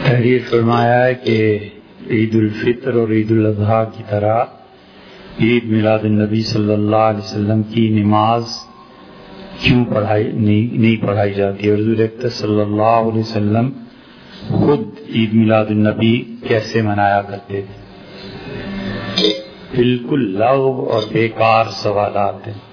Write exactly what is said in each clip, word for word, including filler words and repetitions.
تحریر فرمایا ہے کہ عید الفطر اور عید الاضحیٰ کی طرح عید میلاد النبی صلی اللہ علیہ وسلم کی نماز کیوں پڑھائی نہیں, نہیں پڑھائی جاتی. حضور اکرم صلی اللہ علیہ وسلم خود عید میلاد النبی کیسے منایا کرتے تھے؟ بالکل لغو اور بیکار سوالات ہیں.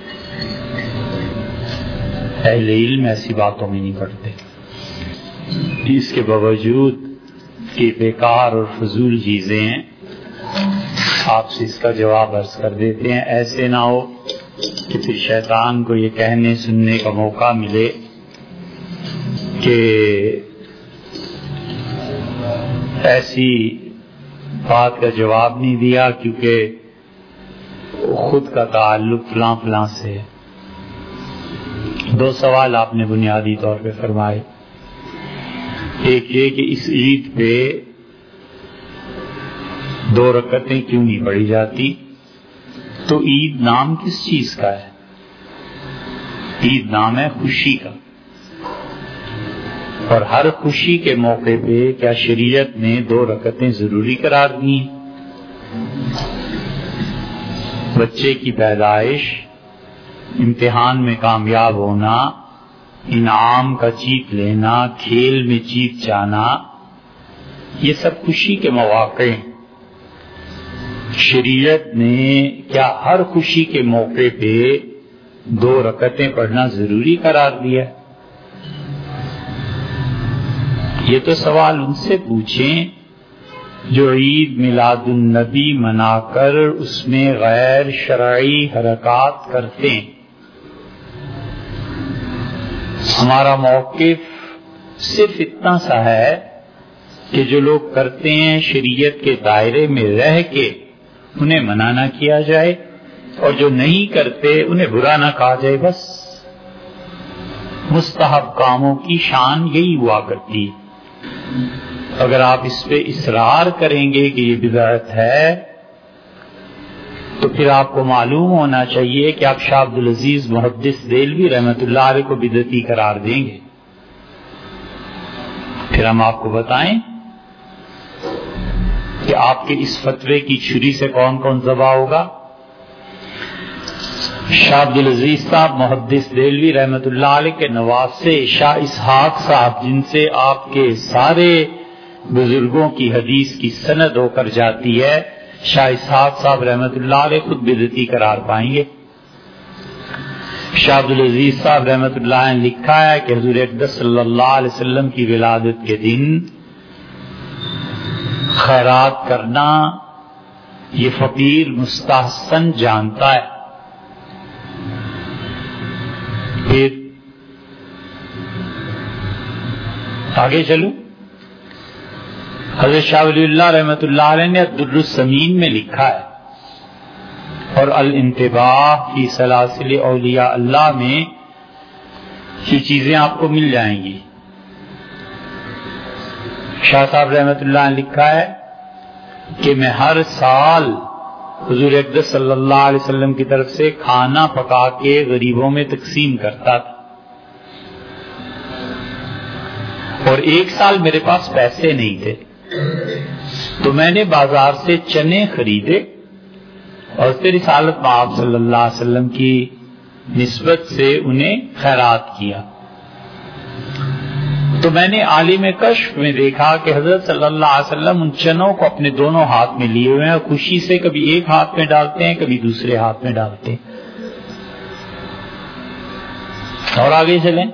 اہل علم ایسی باتوں میں نہیں پڑھتے. اس کے باوجود کہ بیکار اور فضول چیزیں ہیں آپ سے اس کا جواب عرض کر دیتے ہیں. ایسے نہ ہو کہ پھر شیطان کو یہ کہنے سننے کا موقع ملے کہ ایسی بات کا جواب نہیں دیا کیونکہ خود کا تعلق فلاں فلاں سے ہے. دو سوال آپ نے بنیادی طور پہ فرمائے. ایک یہ کہ اس عید پہ دو رکعتیں کیوں نہیں پڑھی جاتی؟ تو عید نام کس چیز کا ہے؟ عید نام ہے خوشی کا. اور ہر خوشی کے موقع پہ کیا شریعت نے دو رکعتیں ضروری قرار دی ہیں؟ بچے کی پیدائش، امتحان میں کامیاب ہونا، انعام کا جیت لینا، کھیل میں جیت جانا، یہ سب خوشی کے مواقع ہیں. شریعت نے کیا ہر خوشی کے موقع پہ دو رکعتیں پڑھنا ضروری قرار دیا؟ یہ تو سوال ان سے پوچھیں جو عید میلاد النبی منا کر اس میں غیر شرعی حرکات کرتے ہیں. ہمارا موقف صرف اتنا سا ہے کہ جو لوگ کرتے ہیں شریعت کے دائرے میں رہ کے انہیں منع نہ کیا جائے اور جو نہیں کرتے انہیں برا نہ کہا جائے. بس مستحب کاموں کی شان یہی ہوا کرتی. اگر آپ اس پہ اصرار کریں گے کہ یہ بدعت ہے تو پھر آپ کو معلوم ہونا چاہیے کہ آپ شاہ عبدالعزیز محدث دہلوی رحمۃ اللہ علیہ کو بدعتی قرار دیں گے. پھر ہم آپ کو بتائیں کہ آپ کے اس فتوے کی چھری سے کون کون ذبح ہوگا؟ شاہ عبدالعزیز صاحب محدث دہلوی رحمۃ اللہ علیہ کے نواسے شاہ اسحاق صاحب، جن سے آپ کے سارے بزرگوں کی حدیث کی سند ہو کر جاتی ہے، شاہ اسحاق صاحب رحمۃ اللہ علیہ خود بدعتی قرار پائیں گے. شاہ عبدالعزیز صاحب رحمۃ اللہ علیہ نے لکھا ہے کہ حضور اکرم صلی اللہ علیہ وسلم کی ولادت کے دن خیرات کرنا یہ فقیر مستحسن جانتا ہے. پھر آگے چلو. حضرت شاہ ولی اللہ رحمۃ اللہ علیہ نے الدر الثمین میں لکھا ہے اور الانتباہ فی سلاسل اولیاء اللہ میں یہ چیزیں آپ کو مل جائیں گی. شاہ صاحب رحمۃ اللہ نے لکھا ہے کہ میں ہر سال حضور اکرم صلی اللہ علیہ وسلم کی طرف سے کھانا پکا کے غریبوں میں تقسیم کرتا تھا. اور ایک سال میرے پاس پیسے نہیں تھے تو میں نے بازار سے چنے خریدے اور پھر رسالت مآب صلی اللہ علیہ وسلم کی نسبت سے انہیں خیرات کیا. تو میں نے عالم کشف میں دیکھا کہ حضرت صلی اللہ علیہ وسلم ان چنوں کو اپنے دونوں ہاتھ میں لیے ہوئے ہیں اور خوشی سے کبھی ایک ہاتھ میں ڈالتے ہیں کبھی دوسرے ہاتھ میں ڈالتے ہیں. اور آگے چلیں.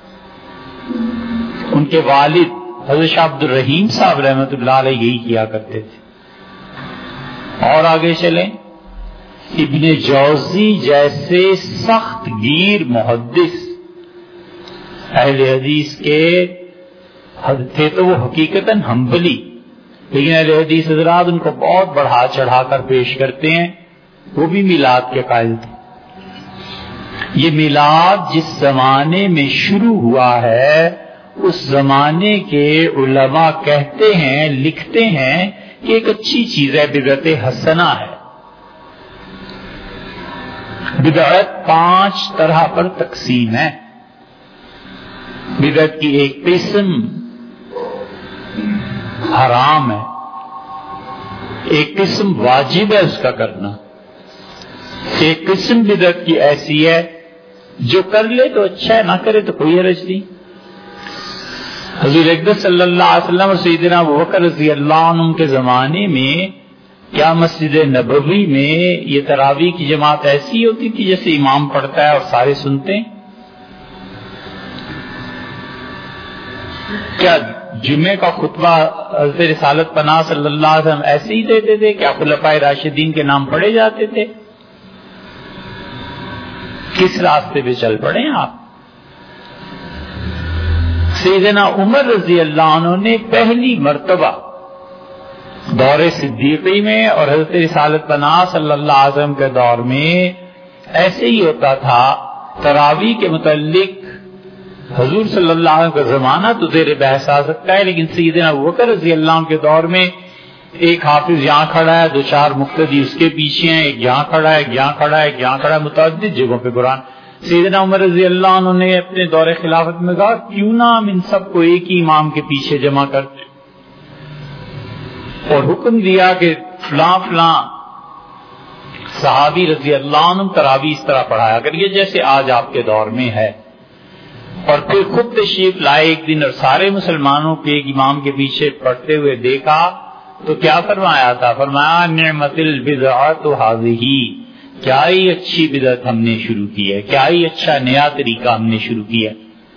ان کے والد حضرت شاہ عبد الرحیم صاحب رحمۃ اللہ علیہ یہی کیا کرتے تھے. اور آگے چلیں. ابن جوزی جیسے سخت گیر محدث اہل حدیث کے تھے تو وہ حقیقتاً حنبلی، لیکن اہل حدیث حضرات ان کو بہت بڑھا چڑھا کر پیش کرتے ہیں. وہ بھی میلاد کے قائل تھے. یہ میلاد جس زمانے میں شروع ہوا ہے اس زمانے کے علماء کہتے ہیں، لکھتے ہیں کہ ایک اچھی چیز ہے، بدعت حسنہ ہے. بدعت پانچ طرح پر تقسیم ہے. بدعت کی ایک قسم حرام ہے، ایک قسم واجب ہے اس کا کرنا، ایک قسم بدعت کی ایسی ہے جو کر لے تو اچھا ہے، نہ کرے تو کوئی حرج نہیں۔ حضور اقدس صلی اللہ علیہ وسلم اور سیدنا ابوبکر رضی اللہ عنہ کے زمانے میں کیا مسجد نبوی میں یہ تراویح کی جماعت ایسی ہوتی تھی جیسے امام پڑھتا ہے اور سارے سنتے ہیں؟ کیا جمعے کا خطبہ حضرت رسالت پناہ صلی اللہ علیہ وسلم ایسے ہی دیتے تھے؟ کیا خلفائے راشدین کے نام پڑھے جاتے تھے؟ کس راستے پہ چل پڑے ہیں آپ؟ سیدنا عمر رضی اللہ عنہ نے پہلی مرتبہ دور صدیقی میں اور حضرت رسالت پناہ صلی اللہ علیہ وسلم کے دور میں ایسے ہی ہوتا تھا۔ تراویح کے متعلق حضور صلی اللہ علیہ وسلم کا زمانہ تو زیر بحث آ سکتا ہے، لیکن سیدنا ابوبکر رضی اللہ عنہ کے دور میں ایک حافظ یہاں کھڑا ہے، دو چار مقتدی اس کے پیچھے ہیں، ایک یہاں کھڑا ہے، ایک یہاں کھڑا ہے، ایک یہاں کھڑا ہے، متعدد جگہوں پہ قرآن۔ سیدنا عمر رضی اللہ عنہ نے اپنے دور خلافت میں کہا کیوں نہ ہم ان سب کو ایک ہی امام کے پیچھے جمع کرتے، اور حکم دیا کہ فلاں فلاں صحابی رضی اللہ عنہ تراویح اس طرح پڑھایا کریے جیسے آج آپ کے دور میں ہے۔ اور پھر خود تشریف لائے ایک دن اور سارے مسلمانوں کو ایک امام کے پیچھے پڑھتے ہوئے دیکھا تو کیا فرمایا تھا؟ فرمایا نعمت البدعۃ ھذہ، کیا ہی اچھی بدعت ہم نے شروع کی ہے، کیا ہی اچھا نیا طریقہ ہم نے شروع کیا۔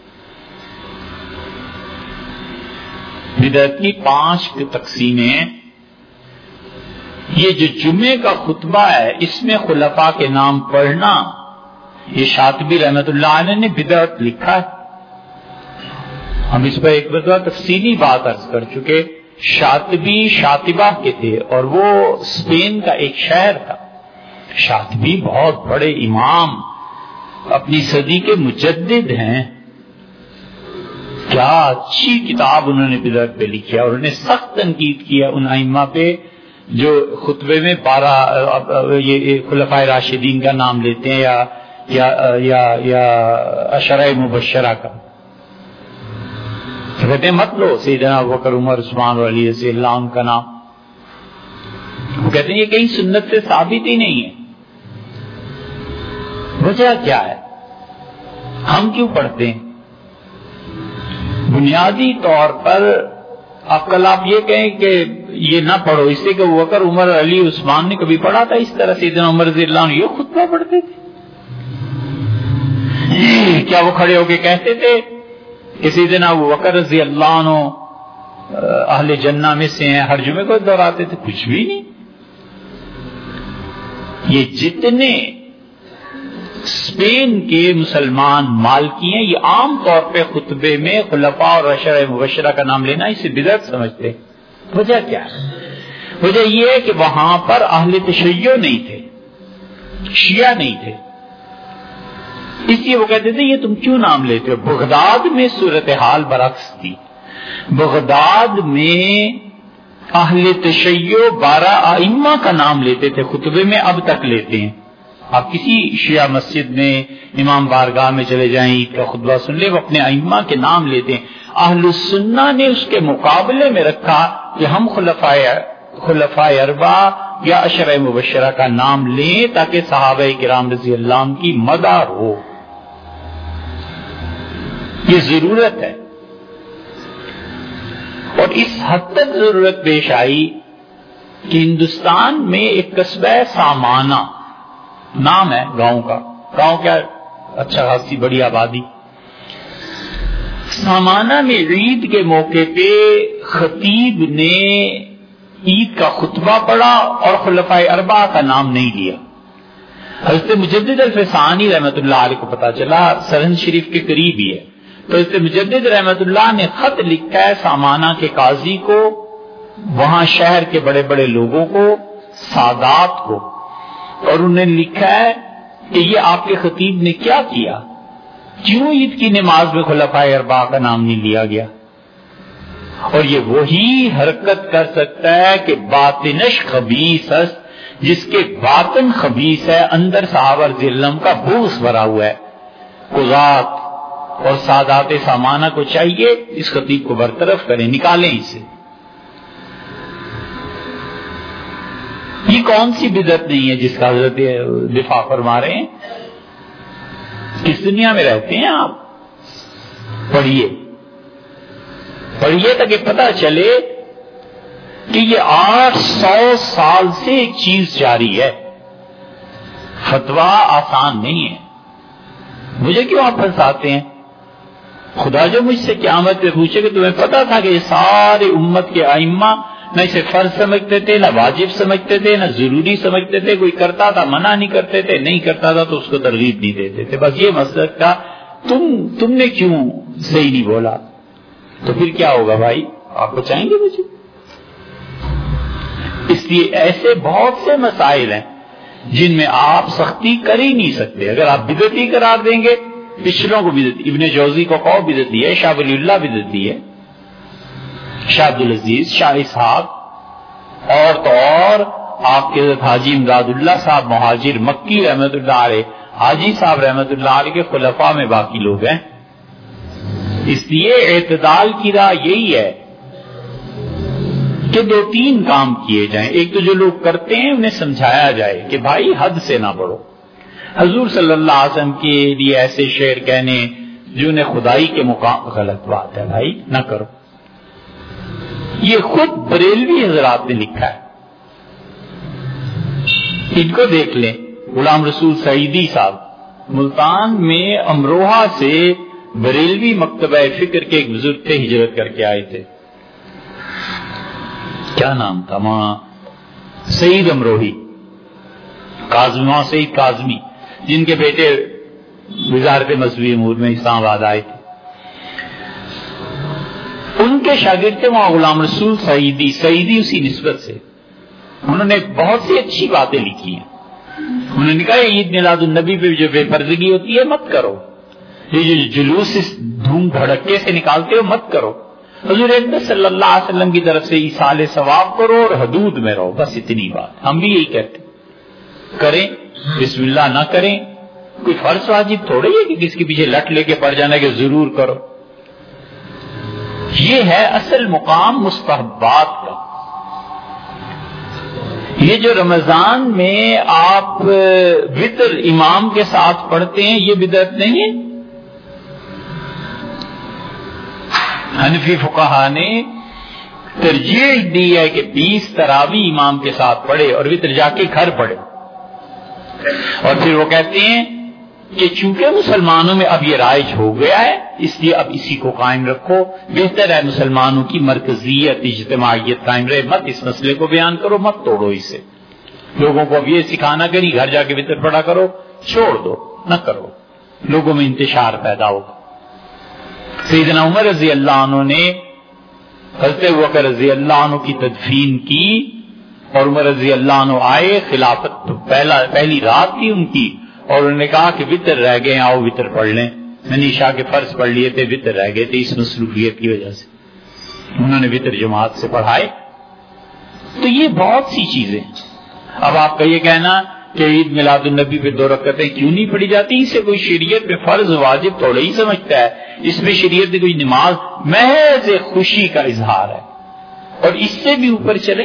بدعت کی پانچ تقسیمیں، یہ جو جمعے کا خطبہ ہے اس میں خلفاء کے نام پڑھنا، یہ شاطبی رحمت اللہ علیہ نے بدعت لکھا ہے۔ ہم اس پر ایک مرتبہ تفصیلی بات عرض کر چکے۔ شاطبی شاطبہ کے تھے اور وہ اسپین کا ایک شہر تھا۔ شاطبی بہت بڑے امام، اپنی صدی کے مجدد ہیں۔ کیا اچھی کتاب انہوں نے بدعت پہ لکھی ہے، اور انہوں نے سخت تنقید کی ہے ان ائمہ پہ جو خطبے میں بارہ یہ خلفائے راشدین کا نام لیتے ہیں یا یا یا یا عشرہ مبشرہ کا، کہتے ہیں مت لو سیدنا ابوبکر عمر عثمان اور علی رضی اللہ عنہ کا نام۔ وہ کہتے ہیں یہ کہیں سنت سے ثابت ہی نہیں ہے۔ وجہ کیا ہے؟ ہم کیوں پڑھتے ہیں؟ بنیادی طور پر اب کل آپ یہ کہیں کہ یہ نہ پڑھو، اس لیے کہ ابوبکر عمر علی عثمان نے کبھی پڑھا تھا اس طرح؟ سیدنا عمر رضی اللہ عنہ یہ خطبہ پڑھتے تھے؟ کیا وہ کھڑے ہو کے کہتے تھے کہ سیدنا ابوبکر رضی اللہ عنہ اہل جنہ میں سے ہیں، ہر جمعے کو دہراتے تھے؟ کچھ بھی نہیں۔ یہ جتنے اسپین کے مسلمان مالکی ہیں یہ عام طور پہ خطبے میں خلفاء اور عشرہ مبشرہ کا نام لینا اسے بدعت سمجھتے۔ وجہ کیا ہے؟ وجہ یہ ہے کہ وہاں پر اہل تشیع نہیں تھے، شیعہ نہیں تھے، اس لیے وہ کہتے تھے یہ تم کیوں نام لیتے ہو؟ بغداد میں صورتحال برعکس تھی۔ بغداد میں اہل تشیع بارہ ائمہ کا نام لیتے تھے خطبے میں، اب تک لیتے ہیں۔ آپ کسی شیعہ مسجد میں امام بارگاہ میں چلے جائیں، عید کا خطبہ سن لیں، وہ اپنے ائمہ کے نام لیتے ہیں۔ اہل السنہ نے اس کے مقابلے میں رکھا کہ ہم خلفاء خلفاء اربعہ یا عشرہ مبشرہ کا نام لیں تاکہ صحابہ کرام رضی اللہ عنہ کی مدار ہو۔ یہ ضرورت ہے، اور اس حد تک ضرورت پیش آئی کہ ہندوستان میں ایک قصبہ سامانہ نام ہے گاؤں کا، گاؤں کیا اچھا خاصی بڑی آبادی، سامانہ میں عید کے موقع پہ خطیب نے عید کا خطبہ پڑھا اور خلفائے اربعہ کا نام نہیں لیا۔ حضرت مجدد الفسانی رحمت اللہ علیہ کو پتا چلا، سرہند شریف کے قریب ہی ہے، تو حضرت مجدد رحمت اللہ نے خط لکھا ہے سامانہ کے قاضی کو، وہاں شہر کے بڑے بڑے لوگوں کو، سادات کو، اور انہوں نے لکھا ہے کہ یہ آپ کے خطیب نے کیا کیا، کیوں عید کی نماز میں خلفائے اربعہ کا نام نہیں لیا گیا؟ اور یہ وہی حرکت کر سکتا ہے کہ باطنش خبیث ہے، جس کے باطن خبیث ہے، اندر صحابہ رضی اللہ عنہ کا بغض بھرا ہوا ہے۔ قضات اور سادات سامانہ کو چاہیے اس خطیب کو برطرف کریں، نکالیں اسے۔ یہ کون سی بدعت نہیں ہے جس کا حضرت دفاع فرما رہے ہیں؟ کس دنیا میں رہتے ہیں آپ؟ پڑھیے پڑھیے تاکہ پتہ چلے کہ یہ آٹھ سو سال سے ایک چیز جاری ہے۔ فتویٰ آسان نہیں ہے۔ مجھے کیوں آپ پھنساتے ہیں؟ خدا جو مجھ سے قیامت پہ پوچھے کہ تمہیں پتا تھا کہ یہ سارے امت کے ائمہ نہ اسے فرض سمجھتے تھے، نہ واجب سمجھتے تھے، نہ ضروری سمجھتے تھے، کوئی کرتا تھا منع نہیں کرتے تھے، نہیں کرتا تھا تو اس کو ترغیب نہیں دیتے تھے، بس یہ مسلک تھا۔ تم تم نے کیوں صحیح نہیں بولا؟ تو پھر کیا ہوگا بھائی؟ آپ بچائیں گے مجھے؟ اس لیے ایسے بہت سے مسائل ہیں جن میں آپ سختی کر ہی نہیں سکتے۔ اگر آپ بدعتی قرار دیں گے، پچھلوں کو بدعتی، ابن جوزی کو قول بدعتی ہے، شاہ ولی اللہ بدعتی ہے، شاہ عبدالعزیز، شاہ اسحاق، اور تو اور آپ کے حاجی امداد اللہ صاحب مہاجر مکی رحمت اللہ علیہ، حاجی صاحب رحمت اللہ علیہ کے خلفاء میں باقی لوگ ہیں۔ اس لیے اعتدال کی راہ یہی ہے کہ دو تین کام کیے جائیں۔ ایک تو جو لوگ کرتے ہیں انہیں سمجھایا جائے کہ بھائی حد سے نہ بڑھو۔ حضور صلی اللہ علیہ وسلم کے لیے ایسے شعر کہنے جو انہیں خدائی کے مقام غلط بات ہے، بھائی نہ کرو۔ یہ خود بریلوی حضرات نے لکھا ہے، ان کو دیکھ لیں۔ غلام رسول سعیدی صاحب ملتان میں امروہہ سے بریلوی مکتبہ فکر کے ایک بزرگ تھے، ہجرت کر کے آئے تھے، کیا نام تھا وہاں، سعید امروہی، کاظمی، سعید کاظمی، جن کے بیٹے وزارت مذہبی امور میں اسلام آباد آئے تھے۔ ان کے شاگرد تھے وہاں غلام رسول سعیدی، سعیدی اسی نسبت سے۔ انہوں نے بہت سی اچھی باتیں لکھی ہیں۔ انہوں نے کہا عید میلاد النبی پہ جو بے پردگی ہوتی ہے مت کرو، یہ جو جلوس اس دھوم دھڑکے سے نکالتے ہو مت کرو۔ حضور اقدس صلی اللہ علیہ وسلم کی طرف سے ایصال ثواب کرو اور حدود میں رہو، بس اتنی بات۔ ہم بھی یہی کہتے ہیں، کریں بسم اللہ نہ کریں، کوئی فرض واجب تھوڑی ہے کہ کس کے پیچھے لٹ لے کے پڑ جانا کہ ضرور کرو۔ یہ ہے اصل مقام مستحبات کا۔ یہ جو رمضان میں آپ وتر امام کے ساتھ پڑھتے ہیں یہ بدعت نہیں ہے۔ حنفی فقہا نے ترجیح دی ہے کہ بیس تراویح امام کے ساتھ پڑھے اور وتر جا کے گھر پڑھے، اور پھر وہ کہتے ہیں کہ چونکہ مسلمانوں میں اب یہ رائج ہو گیا ہے اس لیے اب اسی کو قائم رکھو، بہتر ہے مسلمانوں کی مرکزیت اجتماعیت قائم رہے، مت اس مسئلے کو بیان کرو، مت توڑو اسے۔ لوگوں کو اب یہ سکھانا کہ نہیں گھر جا کے وتر پڑھا کرو، چھوڑ دو، نہ کرو، لوگوں میں انتشار پیدا ہوگا۔ سیدنا عمر رضی اللہ عنہ نے حضرت ابوبکر رضی اللہ عنہ کی تدفین کی، اور عمر رضی اللہ عنہ آئے، خلافت تو پہلا پہلی رات تھی ان کی، اور انہوں نے کہا کہ وتر رہ گئے، آؤ وتر پڑھ لیں۔ میں نے عشاء کے فرض پڑھ لیے تھے، وتر رہ گئے تھے، اس مصروفیت کی وجہ سے انہوں نے وتر جماعت سے پڑھائے۔ تو یہ بہت سی چیزیں۔ اب آپ کا یہ کہنا کہ عید میلاد النبی پہ دو رکعتیں کیوں نہیں پڑھی جاتی، اسے کوئی شریعت میں فرض واجب تھوڑا ہی سمجھتا ہے، اس میں شریعت میں کوئی نماز محض خوشی کا اظہار ہے۔ اور اس سے بھی اوپر چلیں،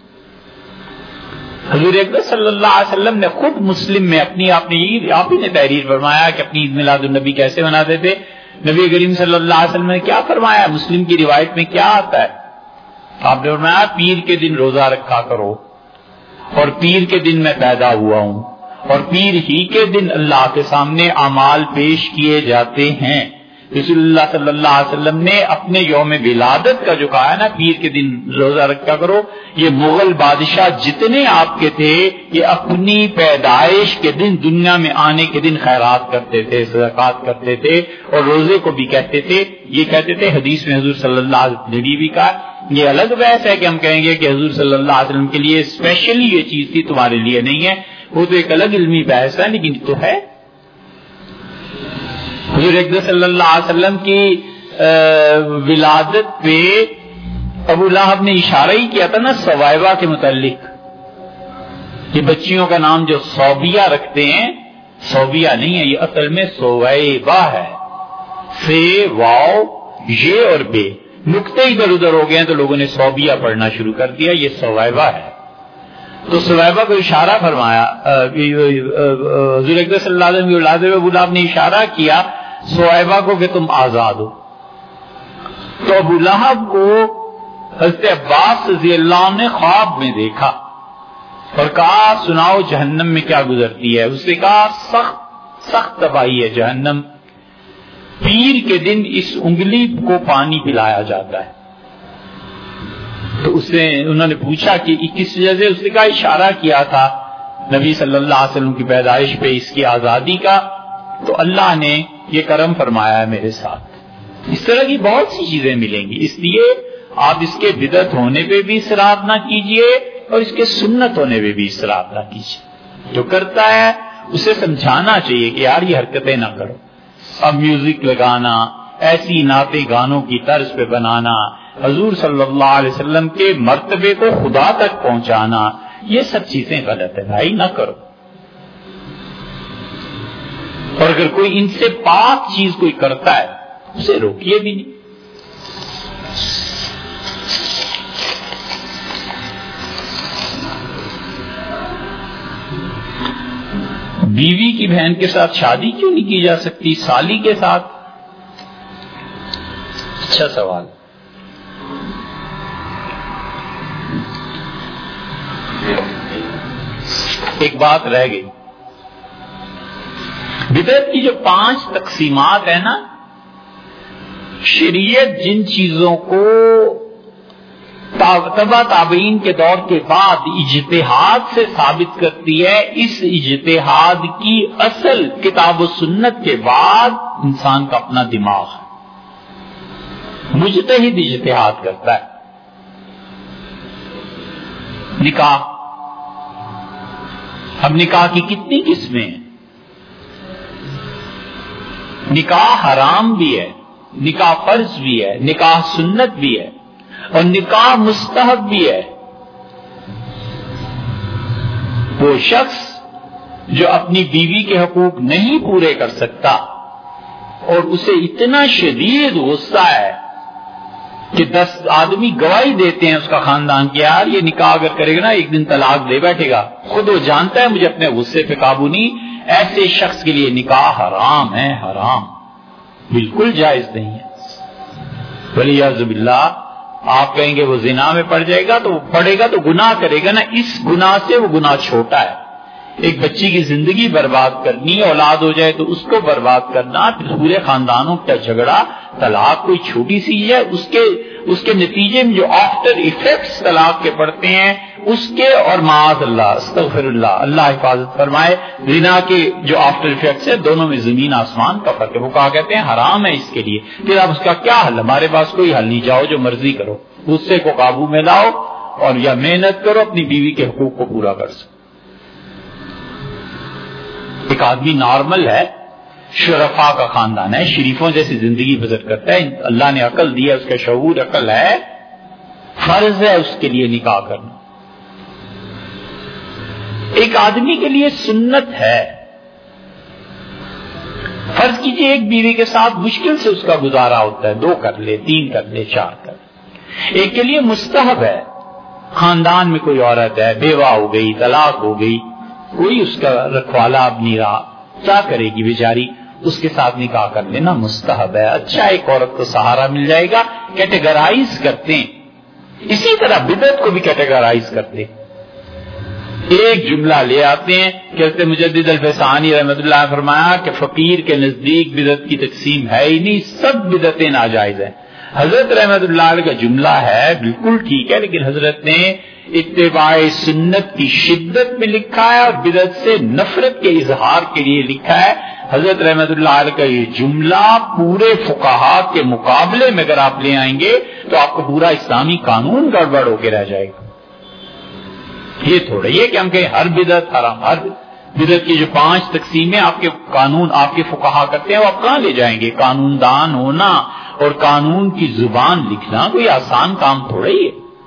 حضور اقدس صلی اللہ علیہ وسلم نے خود مسلم میں اپنی آپ نے عید آپ ہی نے تحریر فرمایا کہ اپنی عید میلاد النبی کیسے مناتے تھے۔ نبی کریم صلی اللہ علیہ وسلم نے کیا فرمایا، مسلم کی روایت میں کیا آتا ہے، آپ نے فرمایا پیر کے دن روزہ رکھا کرو، اور پیر کے دن میں پیدا ہوا ہوں، اور پیر ہی کے دن اللہ کے سامنے اعمال پیش کیے جاتے ہیں۔ رسول اللہ صلی اللہ علیہ وسلم نے اپنے یوم ولادت کا جو کہا ہے نا پیر کے دن روزہ رکھا کرو، یہ مغل بادشاہ جتنے آپ کے تھے یہ اپنی پیدائش کے دن، دنیا میں آنے کے دن خیرات کرتے تھے، صدقات کرتے تھے، اور روزے کو بھی کہتے تھے، یہ کہتے تھے حدیث میں حضور صلی اللہ علیہ وسلم نے بھی کہا۔ یہ الگ بحث ہے کہ ہم کہیں گے کہ حضور صلی اللہ علیہ وسلم کے لیے اسپیشلی یہ چیز تھی، تمہارے لیے نہیں ہے، وہ تو ایک الگ علمی بحث ہے، لیکن تو ہے۔ حضور اقدس صلی اللہ علیہ وسلم کی ولادت پہ ابو لہب نے اشارہ ہی کیا تھا نا صوائبہ کے متعلق، یہ بچیوں کا نام جو صوبیہ رکھتے ہیں، صوبیہ نہیں ہے یہ، اصل میں صویبہ ہے۔ فے واو یہ اور بے نقطے ادھر ادھر ہو گئے ہیں تو لوگوں نے صوبیہ پڑھنا شروع کر دیا، یہ صویبہ ہے۔ تو صویبہ کو اشارہ فرمایا، حضور اکرم صلی اللہ علیہ وسلم کی اولاد ابو لہب نے اشارہ کیا صویبہ کو کہ تم آزاد ہو۔ تو ابو لہب کو حضرت عباس رضی اللہ عنہ نے خواب میں دیکھا اور کہا سناؤ جہنم میں کیا گزرتی ہے؟ اس نے کہا سخت سخت تباہی ہے جہنم، پیر کے دن اس انگلی کو پانی پلایا جاتا ہے۔ تو اس نے انہوں نے پوچھا کہ کس وجہ سے؟ اس نے کہا اشارہ کیا تھا نبی صلی اللہ علیہ وسلم کی پیدائش پہ اس کی آزادی کا، تو اللہ نے یہ کرم فرمایا ہے میرے ساتھ۔ اس طرح کی بہت سی چیزیں ملیں گی، اس لیے آپ اس کے بدعت ہونے پہ بھی اصرار نہ کیجئے اور اس کے سنت ہونے پہ بھی اصرار نہ کیجئے۔ جو کرتا ہے اسے سمجھانا چاہیے کہ یار یہ حرکتیں نہ کرو۔ اب میوزک لگانا، ایسی نعتیں گانوں کی طرز پہ بنانا، حضور صلی اللہ علیہ وسلم کے مرتبے کو خدا تک پہنچانا، یہ سب چیزیں غلط ہے بھائی، نہ کرو۔ اور اگر کوئی ان سے پاک چیز کوئی کرتا ہے اسے روکیے بھی نہیں۔ بیوی کی بہن کے ساتھ شادی کیوں نہیں کی جا سکتی؟ سالی کے ساتھ؟ اچھا سوال۔ ایک بات رہ گئی، بدعت کی جو پانچ تقسیمات ہیں نا، شریعت جن چیزوں کو تبع تابعین کے دور کے بعد اجتہاد سے ثابت کرتی ہے، اس اجتہاد کی اصل کتاب و سنت کے بعد انسان کا اپنا دماغ ہے، مجتہد اجتہاد کرتا ہے۔ نکاح، اب نکاح کی کتنی قسمیں ہیں؟ نکاح حرام بھی ہے، نکاح فرض بھی ہے، نکاح سنت بھی ہے، اور نکاح مستحب بھی ہے۔ وہ شخص جو اپنی بیوی کے حقوق نہیں پورے کر سکتا اور اسے اتنا شدید غصہ ہے کہ دس آدمی گواہی دیتے ہیں اس کا خاندان کہ یار یہ نکاح اگر کرے گا نا ایک دن طلاق دے بیٹھے گا، خود وہ جانتا ہے مجھے اپنے غصے پہ قابو نہیں، ایسے شخص کے لیے نکاح حرام ہے، حرام، بالکل جائز نہیں ہے۔ ولیعذ باللہ آپ کہیں گے وہ زنا میں پڑ جائے گا، تو وہ پڑے گا تو گناہ کرے گا نا، اس گناہ سے وہ گناہ چھوٹا ہے۔ ایک بچی کی زندگی برباد کرنی، اولاد ہو جائے تو اس کو برباد کرنا، پھر پورے خاندانوں کا جھگڑا، طلاق کوئی چھوٹی سی ہے، اس کے اس کے نتیجے میں جو آفٹر ایفیکٹس طلاق کے پڑتے ہیں اس کے، اور معاذ اللہ استغفر اللہ، اللہ حفاظت فرمائے، زنا کے جو آفٹر ایفیکٹس ہیں دونوں میں زمین آسمان کا فرق ہے۔ وہ کہا کہتے ہیں حرام ہے اس کے لیے، پھر اب اس کا کیا حل؟ ہمارے پاس کوئی حل نہیں، جاؤ جو مرضی کرو، غصے کو قابو میں لاؤ اور یا محنت کرو اپنی بیوی کے حقوق کو پورا کر سکو۔ ایک آدمی نارمل ہے، شرفا کا خاندان ہے، شریفوں جیسی زندگی بسر کرتا ہے، اللہ نے عقل دی ہے، اس کا شعور عقل ہے، فرض ہے اس کے لیے نکاح کرنا۔ ایک آدمی کے لیے سنت ہے، فرض کیجئے ایک بیوی کے ساتھ مشکل سے اس کا گزارا ہوتا ہے، دو کر لے، تین کر لے، چار کر لے۔ ایک کے لیے مستحب ہے، خاندان میں کوئی عورت ہے، بیوہ ہو گئی، طلاق ہو گئی، کوئی اس کا رکھوالا اب نہیں رہا، کیا کرے گی بیچاری؟ اس کے ساتھ نکاح کر لینا مستحب ہے، اچھا ایک عورت کو سہارا مل جائے گا۔ کیٹیگرائز کرتے ہیں، اسی طرح بدعت کو بھی کیٹیگرائز کرتے ہیں۔ ایک جملہ لے آتے ہیں، کہتے مجدد الفسانی رحمۃ اللہ فرمایا کہ فقیر کے نزدیک بدعت کی تقسیم ہے ہی نہیں، سب بدعتیں ناجائز ہیں۔ حضرت رحمۃ اللہ علیہ کا جملہ ہے، بالکل ٹھیک ہے، لیکن حضرت نے اتباع سنت کی شدت میں لکھا ہے اور بدعت سے نفرت کے اظہار کے لیے لکھا ہے۔ حضرت رحمۃ اللہ علیہ کا یہ جملہ پورے فقہا کے مقابلے میں اگر آپ لے آئیں گے تو آپ کو پورا اسلامی قانون گڑبڑ ہو کے رہ جائے گا۔ یہ تھوڑا یہ کہ ہم کہیں ہر بدعت حرام، ہر بدعت کی جو پانچ تقسیمیں آپ کے قانون آپ کے فقہا کرتے ہیں وہ آپ کہاں لے جائیں گے؟ قانون دان ہونا اور قانون کی زبان لکھنا کوئی آسان کام تھوڑا ہی ہے۔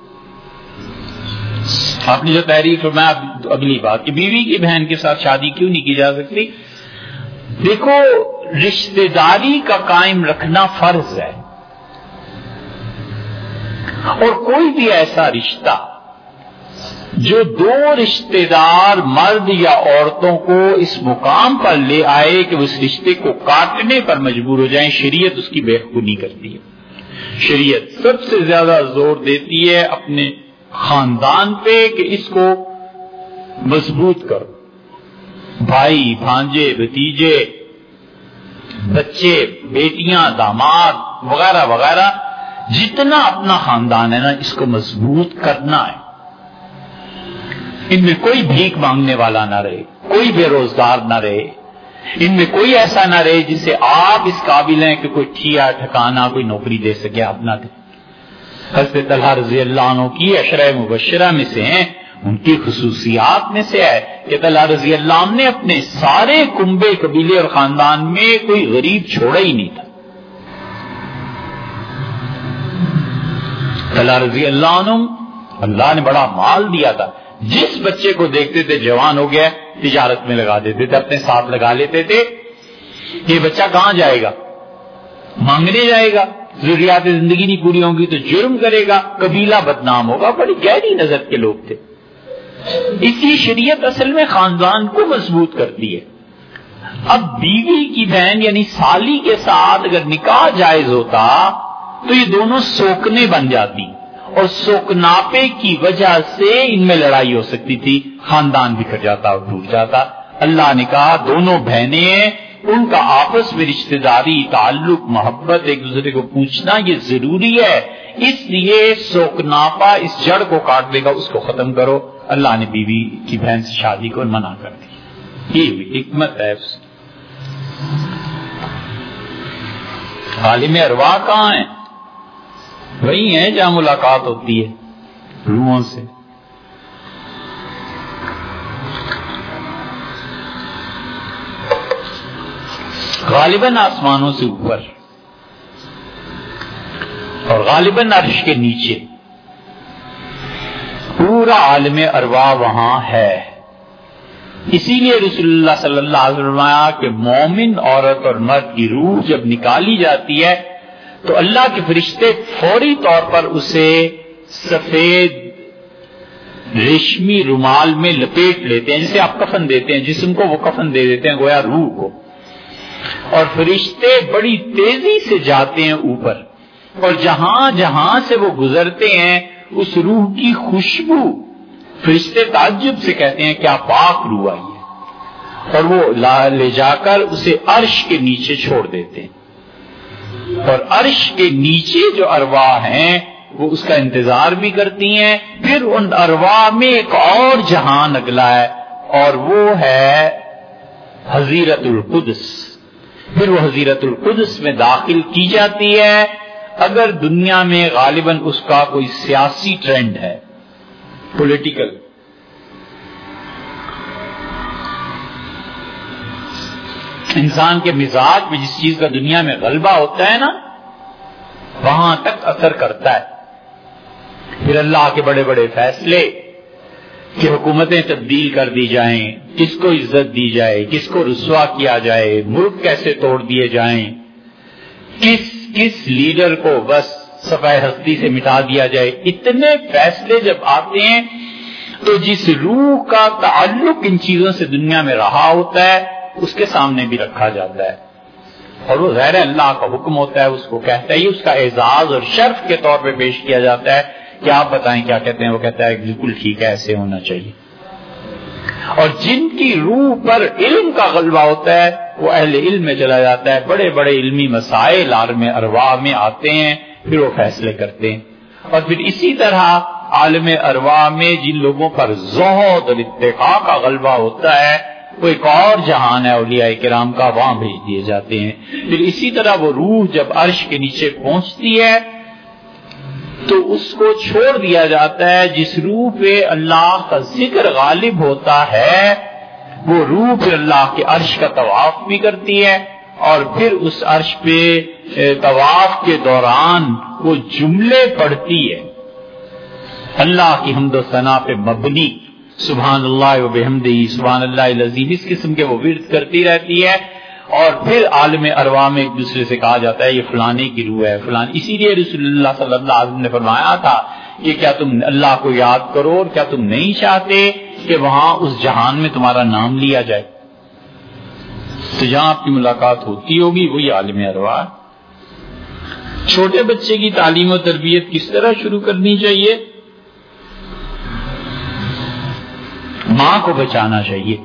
آپ نے جو تحریر فرمایا، اگلی بات کہ بیوی کی بہن کے ساتھ شادی کیوں نہیں کی جا سکتی؟ دیکھو رشتہ داری کا قائم رکھنا فرض ہے، اور کوئی بھی ایسا رشتہ جو دو رشتہ دار مرد یا عورتوں کو اس مقام پر لے آئے کہ وہ اس رشتے کو کاٹنے پر مجبور ہو جائیں، شریعت اس کی بےخونی کرتی ہے۔ شریعت سب سے زیادہ زور دیتی ہے اپنے خاندان پہ کہ اس کو مضبوط کرو، بھائی بھانجے بھتیجے بچے بیٹیاں داماد وغیرہ وغیرہ، جتنا اپنا خاندان ہے نا اس کو مضبوط کرنا ہے، ان میں کوئی بھیک مانگنے والا نہ رہے، کوئی بے روزگار نہ رہے، ان میں کوئی ایسا نہ رہے جسے آپ اس قابل ہیں کہ کوئی ٹھیا ٹھکانا کوئی نوکری دے سکے، آپ نہ دیں۔ حضرت طلحہ رضی اللہ عنہ کی عشرہ مبشرہ میں سے ہیں، ان کی خصوصیات میں سے ہے کہ طلحہ رضی اللہ عنہ نے اپنے سارے کنبے قبیلے اور خاندان میں کوئی غریب چھوڑا ہی نہیں تھا۔ طلحہ رضی اللہ عنہ اللہ نے بڑا مال دیا تھا، جس بچے کو دیکھتے تھے جوان ہو گیا تجارت میں لگا دیتے تھے، اپنے ساتھ لگا لیتے تھے۔ یہ بچہ کہاں جائے گا؟ مانگنے جائے گا، ضروریات زندگی نہیں پوری ہوں گی تو جرم کرے گا، قبیلہ بدنام ہوگا۔ بڑی گہری نظر کے لوگ تھے۔ اسی شریعت اصل میں خاندان کو مضبوط کرتی ہے۔ اب بیوی کی بہن یعنی سالی کے ساتھ اگر نکاح جائز ہوتا تو یہ دونوں سوکنے بن جاتی، اور سوکناپے کی وجہ سے ان میں لڑائی ہو سکتی تھی، خاندان بکھر جاتا اور ٹوٹ جاتا۔ اللہ نے کہا دونوں بہنیں ہیں، ان کا آپس میں رشتہ داری تعلق محبت ایک دوسرے کو پوچھنا یہ ضروری ہے، اس لیے سوکناپا اس جڑ کو کاٹ دے گا، اس کو ختم کرو۔ اللہ نے بیوی کی بہن سے شادی کو منع کر دی، یہ بھی حکمت ہے اس کی۔ عالم ارواح کہاں ہیں؟ وہی ہیں جہاں ملاقات ہوتی ہے روحوں سے۔ غالباً آسمانوں سے اوپر اور غالباً عرش کے نیچے پورا عالم ارواح وہاں ہے۔ اسی لیے رسول اللہ صلی اللہ علیہ وسلم کہ مومن عورت اور مرد کی روح جب نکالی جاتی ہے تو اللہ کے فرشتے فوری طور پر اسے سفید ریشمی رومال میں لپیٹ لیتے ہیں، جسے آپ کفن دیتے ہیں، جسم کو وہ کفن دے دیتے ہیں گویا روح کو، اور فرشتے بڑی تیزی سے جاتے ہیں اوپر، اور جہاں جہاں سے وہ گزرتے ہیں اس روح کی خوشبو فرشتے تعجب سے کہتے ہیں کیا پاک روح آئی ہے، اور وہ لے جا کر اسے عرش کے نیچے چھوڑ دیتے ہیں، اور عرش کے نیچے جو ارواح ہیں وہ اس کا انتظار بھی کرتی ہیں۔ پھر ان ارواح میں ایک اور جہان اگلا ہے، اور وہ ہے حضیرت القدس۔ پھر وہ حضیرت القدس میں داخل کی جاتی ہے اگر دنیا میں غالباً اس کا کوئی سیاسی ٹرینڈ ہے، پولیٹیکل۔ انسان کے مزاج میں جس چیز کا دنیا میں غلبہ ہوتا ہے نا وہاں تک اثر کرتا ہے۔ پھر اللہ کے بڑے بڑے فیصلے کہ حکومتیں تبدیل کر دی جائیں، کس کو عزت دی جائے، کس کو رسوا کیا جائے، ملک کیسے توڑ دیے جائیں، کس کس لیڈر کو بس صفحہ ہستی سے مٹا دیا جائے، اتنے فیصلے جب آتے ہیں تو جس روح کا تعلق ان چیزوں سے دنیا میں رہا ہوتا ہے اس کے سامنے بھی رکھا جاتا ہے، اور وہ غیر اللہ کا حکم ہوتا ہے، اس کو کہتا ہے، اس کا اعزاز اور شرف کے طور پہ پیش کیا جاتا ہے کہ آپ بتائیں کیا کہتے ہیں۔ وہ کہتا ہے بالکل ٹھیک ہے، ایسے ہونا چاہیے۔ اور جن کی روح پر علم کا غلبہ ہوتا ہے وہ اہل علم میں چلا جاتا ہے، بڑے بڑے علمی مسائل عالم ارواح میں آتے ہیں، پھر وہ فیصلے کرتے ہیں۔ اور پھر اسی طرح عالم ارواح میں جن لوگوں پر زہد اور اتقاء کا غلبہ ہوتا ہے وہ ایک اور جہان ہے اولیاء کرام کا، وہاں بھیج دیے جاتے ہیں۔ پھر اسی طرح وہ روح جب عرش کے نیچے پہنچتی ہے تو اس کو چھوڑ دیا جاتا ہے، جس روح پہ اللہ کا ذکر غالب ہوتا ہے وہ روح پھر اللہ کے عرش کا طواف بھی کرتی ہے، اور پھر اس عرش پہ طواف کے دوران وہ جملے پڑھتی ہے اللہ کی حمد و ثنا پہ مبنی، سبحان اللہ و بحمدہ، سبحان اللہ العظیم، اس قسم کے وہ ورد کرتی رہتی ہے، اور پھر عالم ارواح میں ایک دوسرے سے کہا جاتا ہے یہ فلانے کی روح ہے فلان. اسی لیے رسول اللہ صلی اللہ علیہ وسلم نے فرمایا تھا کہ کیا تم اللہ کو یاد کرو اور کیا تم نہیں چاہتے کہ وہاں اس جہان میں تمہارا نام لیا جائے. تو جہاں آپ کی ملاقات ہوتی ہوگی وہی عالم ارواح. چھوٹے بچے کی تعلیم و تربیت کس طرح شروع کرنی چاہیے؟ ماں کو بچانا چاہیے.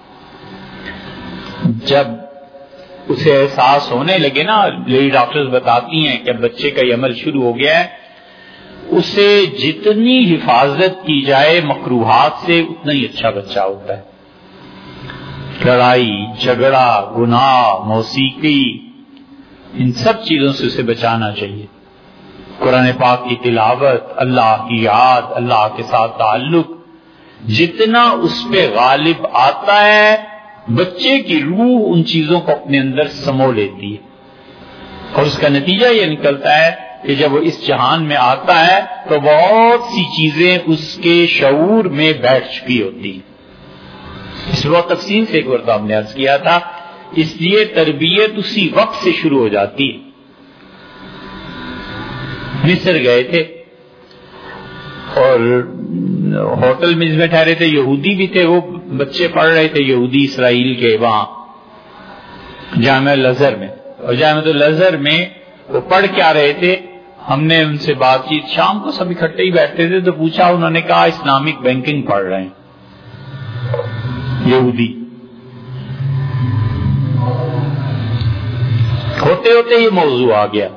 جب اسے احساس ہونے لگے نا، لیڈی ڈاکٹرز بتاتی ہیں کہ بچے کا یہ عمل شروع ہو گیا ہے، اسے جتنی حفاظت کی جائے مکروہات سے اتنا ہی اچھا بچہ ہوتا ہے. لڑائی جھگڑا گناہ موسیقی ان سب چیزوں سے اسے بچانا چاہیے. قرآن پاک کی تلاوت، اللہ کی یاد، اللہ کے ساتھ تعلق، جتنا اس پہ غالب آتا ہے بچے کی روح ان چیزوں کو اپنے اندر سمو لیتی ہے، اور اس کا نتیجہ یہ نکلتا ہے کہ جب وہ اس جہان میں آتا ہے تو بہت سی چیزیں اس کے شعور میں بیٹھ چکی ہوتی ہیں. اس بہت تفصیل سے ایک مرتبہ ہم نے عرض کیا تھا. اس لیے تربیت اسی وقت سے شروع ہو جاتی ہے. مصر گئے تھے اور ہوٹل میں جس میں ٹھہرے تھے یہودی بھی تھے، وہ بچے پڑھ رہے تھے یہودی اسرائیل کے وہاں جامعہ الازہر میں، اور جامعہ الازہر میں وہ پڑھ کے آ رہے تھے. ہم نے ان سے بات چیت، شام کو سب اکٹھے ہی بیٹھتے تھے تو پوچھا، انہوں نے کہا اسلامک بینکنگ پڑھ رہے ہیں یہودی. ہوتے ہوتے یہ موضوع آ گیا،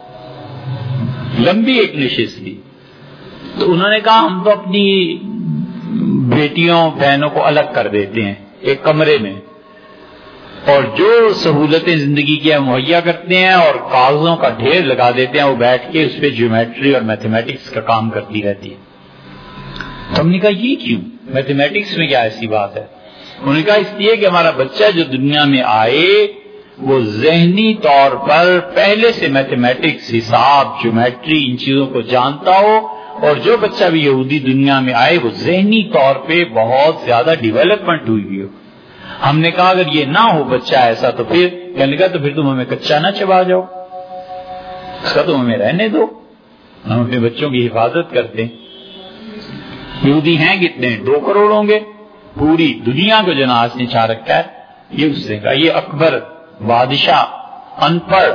لمبی ایک نشست تھی. تو انہوں نے کہا ہم تو اپنی بیٹیوں بہنوں کو الگ کر دیتے ہیں ایک کمرے میں، اور جو سہولتیں زندگی کی مہیا کرتے ہیں اور کاغذوں کا ڈھیر لگا دیتے ہیں، وہ بیٹھ کے اس پہ جیومیٹری اور میتھمیٹکس کا کام کرتی رہتی ہے. تو ہم نے کہا یہ کیوں، میتھمیٹکس میں کیا ایسی بات ہے؟ انہوں نے کہا اس لیے کہ ہمارا بچہ جو دنیا میں آئے وہ ذہنی طور پر پہلے سے میتھمیٹکس، حساب، جیومیٹری ان چیزوں کو جانتا ہو، اور جو بچہ بھی یہودی دنیا میں آئے وہ ذہنی طور پہ بہت زیادہ ڈیولپمنٹ ہوئی ہو. ہم نے کہا اگر یہ نہ ہو بچہ ایسا تو پھر کہنے لگا تو پھر تم ہمیں کچا نہ چبا جاؤ، اس کا تم ہمیں رہنے دو، ہم اپنے بچوں کی حفاظت کرتے ہیں. یہودی ہیں کتنے؟ دو کروڑ ہوں گے. پوری دنیا کو جناز نے چھا رکھا ہے. یہ اس نے کہا یہ اکبر بادشاہ ان پڑھ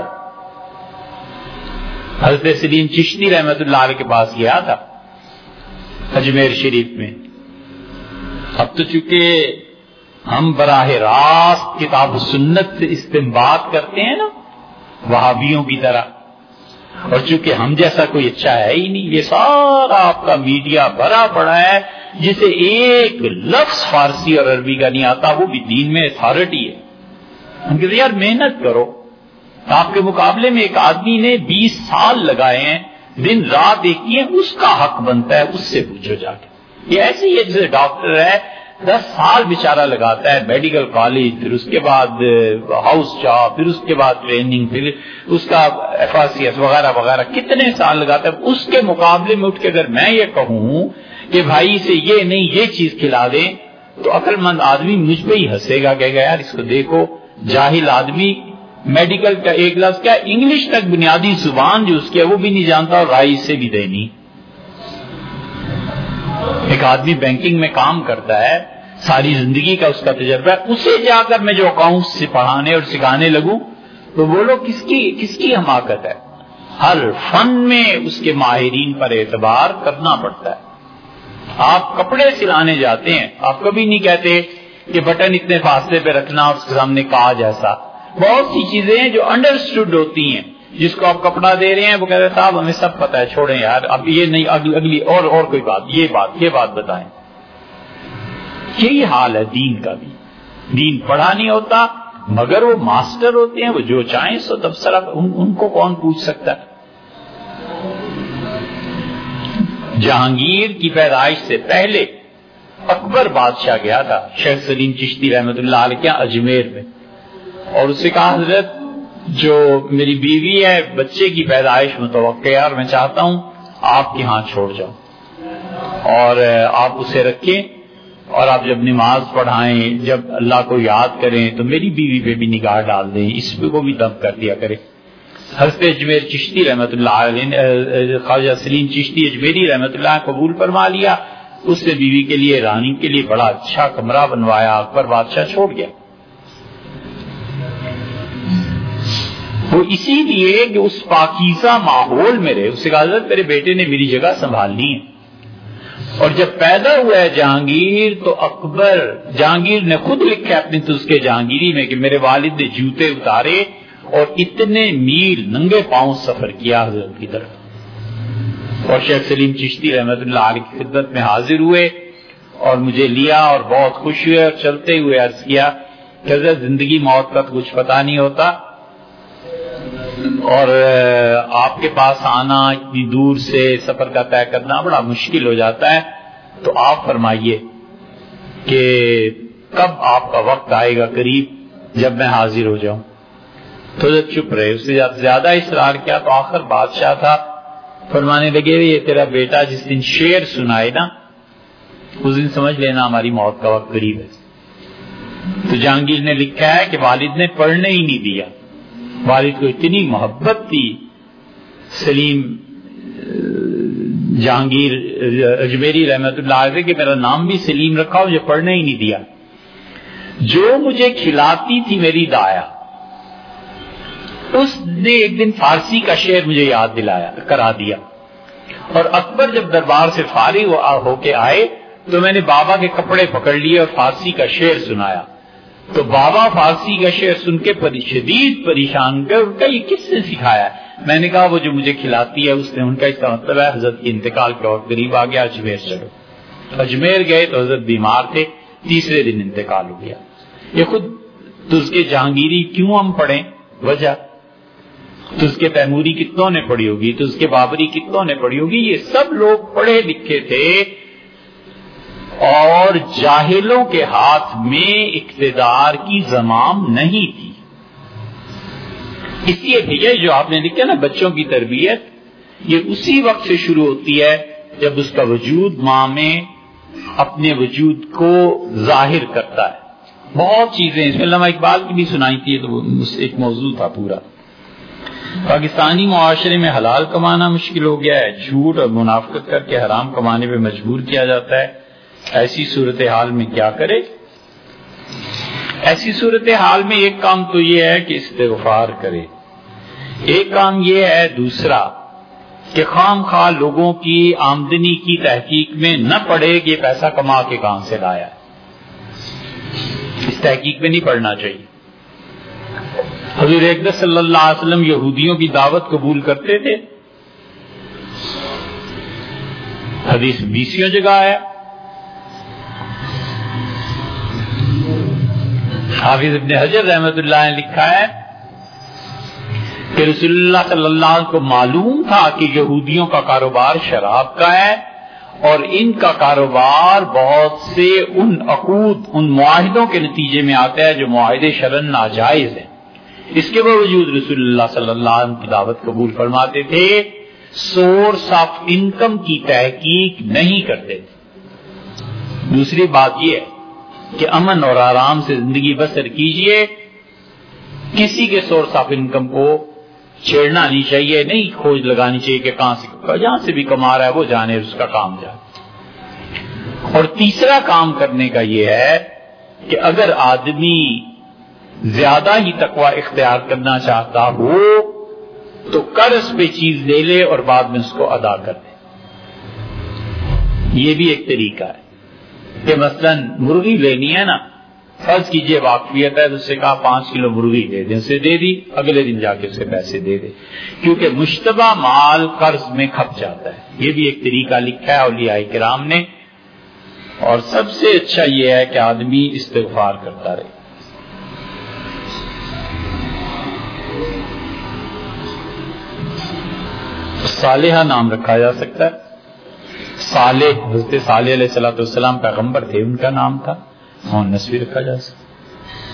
حضرت سلیم چشتی رحمت اللہ علیہ کے پاس گیا تھا اجمیر شریف میں. اب تو چونکہ ہم براہ راست کتاب و سنت سے استنباط کرتے ہیں نا وہابیوں کی طرح، اور چونکہ ہم جیسا کوئی اچھا ہے ہی نہیں، یہ سارا آپ کا میڈیا بھرا پڑا ہے جسے ایک لفظ فارسی اور عربی کا نہیں آتا، وہ بھی دین میں اتھارٹی ہے. ہم کہتے ہیں یار محنت کرو. آپ کے مقابلے میں ایک آدمی نے بیس سال لگائے ہیں، دن رات ایک کیے، اس کا حق بنتا ہے اس سے پوچھو جا کے. یہ ایسے ہی ہے جیسے ڈاکٹر ہے دس سال بیچارہ لگاتا ہے میڈیکل کالج، پھر اس کے بعد ہاؤس جاب، پھر اس کے بعد ٹریننگ، پھر اس کا ایف آر سی ایس وغیرہ وغیرہ کتنے سال لگاتا ہے. اس کے مقابلے میں اٹھ کے اگر میں یہ کہوں کہ بھائی سے یہ نہیں یہ چیز کھلا دیں تو عقل مند آدمی مجھ پہ ہی ہنسے گا، کہے گا یار اس کو دیکھو جاہل آدمی میڈیکل کا ایک لفظ کیا انگلش تک بنیادی زبان جو اس کی ہے وہ بھی نہیں جانتا اور رائے سے بھی دینی. ایک آدمی بینکنگ میں کام کرتا ہے، ساری زندگی کا اس کا تجربہ ہے، اسے جا کر میں جو اکاؤنٹس سے پڑھانے اور سکھانے لگوں تو بولو کس کی کس کی حماقت ہے. ہر فن میں اس کے ماہرین پر اعتبار کرنا پڑتا ہے. آپ کپڑے سلانے جاتے ہیں، آپ کبھی نہیں کہتے کہ بٹن اتنے فاصلے پہ رکھنا اور اس کے سامنے کہا جیسا. بہت سی چیزیں ہیں جو انڈرسٹوڈ ہوتی ہیں. جس کو آپ کپڑا دے رہے ہیں وہ کہتے ہیں صاحب ہمیں سب پتہ ہے، چھوڑیں یار اب یہ نہیں، اگلی اگلی اور اور کوئی بات، یہ بات یہ بات بتائیں. یہی حال ہے دین کا بھی. دین پڑھا نہیں ہوتا مگر وہ ماسٹر ہوتے ہیں، وہ جو چاہیں سو تبصرہ ان, ان کو کون پوچھ سکتا ہے. جہانگیر کی پیدائش سے پہلے اکبر بادشاہ گیا تھا شیخ سلیم چشتی رحمت اللہ علیہ کے اجمیر میں، اور اس سے کہا حضرت جو میری بیوی ہے بچے کی پیدائش متوقع ہے اور میں چاہتا ہوں آپ کے ہاں چھوڑ جاؤں اور آپ اسے رکھیں اور آپ جب نماز پڑھائیں، جب اللہ کو یاد کریں تو میری بیوی پہ بھی نگاہ ڈال دیں، اس پہ کو بھی دم کر دیا کرے. حضرت اجمیر چشتی رحمت اللہ علیہ، خواجہ سلیم چشتی اجمیری رحمت اللہ قبول فرما لیا. اس نے بیوی کے لیے، رانی کے لیے بڑا اچھا کمرہ بنوایا. اکبر بادشاہ چھوڑ گیا. وہ اسی لیے کہ اس پاکیزہ ماحول میں رہے. اس سے کہا حضرت میرے بیٹے نے میری جگہ سنبھالنی ہے. اور جب پیدا ہوا ہے جہانگیر تو اکبر، جہانگیر نے خود لکھا اپنی تذکرے جہانگیری میں کہ میرے والد نے جوتے اتارے اور اتنے میل ننگے پاؤں سفر کیا حضرت کی طرف. اور شیخ سلیم چشتی رحمت اللہ علیہ کی خدمت میں حاضر ہوئے اور مجھے لیا اور بہت خوش ہوئے اور چلتے ہوئے عرض کیا کہ حضرت زندگی موت کا تو کچھ پتہ نہیں ہوتا، اور آپ کے پاس آنا، اتنی دور سے سفر کا طے کرنا بڑا مشکل ہو جاتا ہے. تو آپ فرمائیے کہ کب آپ کا وقت آئے گا قریب جب میں حاضر ہو جاؤں. تو جب چپ رہے. اس سے زیادہ اصرار کیا تو آخر بادشاہ تھا، فرمانے لگے یہ تیرا بیٹا جس دن شعر سنائے نا اس دن سمجھ لینا ہماری موت کا وقت قریب ہے. تو جہانگیر نے لکھا ہے کہ والد نے پڑھنے ہی نہیں دیا. والد کو اتنی محبت تھی سلیم جہانگیر اجمیری رحمت اللہ علیہ کہ میرا نام بھی سلیم رکھا، مجھے پڑھنے ہی نہیں دیا. جو مجھے کھلاتی تھی میری دایا، اس نے ایک دن فارسی کا شعر مجھے یاد دلایا کرا دیا. اور اکبر جب دربار سے فارغ ہو کے آئے تو میں نے بابا کے کپڑے پکڑ لیے اور فارسی کا شعر سنایا. تو بابا فارسی کا شعر سن کے شدید پریشان گئے. ان کا یہ کس نے سکھایا ہے؟ میں نے کہا وہ جو مجھے کھلاتی ہے اس نے. ان کا اس کا مطلب ہے حضرت کے انتقال کے اور قریب آ گیا، اجمیر چلو. اجمیر گئے تو حضرت بیمار تھے، تیسرے دن انتقال ہو گیا. یہ خود تذکرے جہانگیری کیوں ہم پڑھیں؟ وجہ تذکرے تیموری کتنوں نے پڑھی ہوگی، تذکرے بابری کتنوں نے پڑھی ہوگی. یہ سب لوگ پڑھے لکھے تھے اور جاہلوں کے ہاتھ میں اقتدار کی زمام نہیں تھی. اس لیے بھیا جو آپ نے لکھا نا بچوں کی تربیت، یہ اسی وقت سے شروع ہوتی ہے جب اس کا وجود ماں میں اپنے وجود کو ظاہر کرتا ہے. بہت چیزیں اس میں علامہ اقبال کی بھی سنائی تھی، تو ایک موضوع تھا پورا. پاکستانی معاشرے میں حلال کمانا مشکل ہو گیا ہے، جھوٹ اور منافقت کر کے حرام کمانے پہ مجبور کیا جاتا ہے. ایسی صورتحال میں کیا کرے؟ ایسی صورتحال میں ایک کام تو یہ ہے کہ استغفار کرے. ایک کام یہ ہے دوسرا کہ خام خواہ لوگوں کی آمدنی کی تحقیق میں نہ پڑے کہ پیسہ کما کے کہاں سے لایا ہے. اس تحقیق میں نہیں پڑھنا چاہیے. حضور اقدس صلی اللہ علیہ وسلم یہودیوں کی دعوت قبول کرتے تھے. حدیث بیسیوں جگہ ہے. حافظ ابن حجر رحمت اللہ نے لکھا ہے کہ رسول اللہ صلی اللہ علیہ وسلم کو معلوم تھا کہ یہودیوں کا کاروبار شراب کا ہے اور ان کا کاروبار بہت سے ان عقود، ان معاہدوں کے نتیجے میں آتا ہے جو معاہدے شرعاً ناجائز ہیں. اس کے باوجود رسول اللہ صلی اللہ علیہ وسلم کی دعوت قبول فرماتے تھے. سورس آف انکم کی تحقیق نہیں کرتے تھے. دوسری بات یہ ہے کہ امن اور آرام سے زندگی بسر کیجئے. کسی کے سورس آف انکم کو چھیڑنا نہیں چاہیے، نہیں کھوج لگانی چاہیے کہ کہاں سے جہاں سے بھی کما رہا ہے وہ جانے، اس کا کام جائے. اور تیسرا کام کرنے کا یہ ہے کہ اگر آدمی زیادہ ہی تقوی اختیار کرنا چاہتا ہو تو قرض پہ چیز لے لے اور بعد میں اس کو ادا کر دے. یہ بھی ایک طریقہ ہے کہ مثلا مرغی لینی ہے نا، فرض کیجئے واقفیت ہے تو اس سے کہا پانچ کلو مرغی دے دیں، اسے دے دی، اگلے دن جا کے اسے پیسے دے دے، کیونکہ مشتبہ مال قرض میں کھپ جاتا ہے. یہ بھی ایک طریقہ لکھا ہے اولیاء کرام نے. اور سب سے اچھا یہ ہے کہ آدمی استغفار کرتا رہے. صالحہ نام رکھا جا سکتا ہے. صالح، حضرت صالح علیہ الصلوۃ والسلام پیغمبر تھے، ان کا نام تھا. مونس بھی رکھا جا سکتا ہے.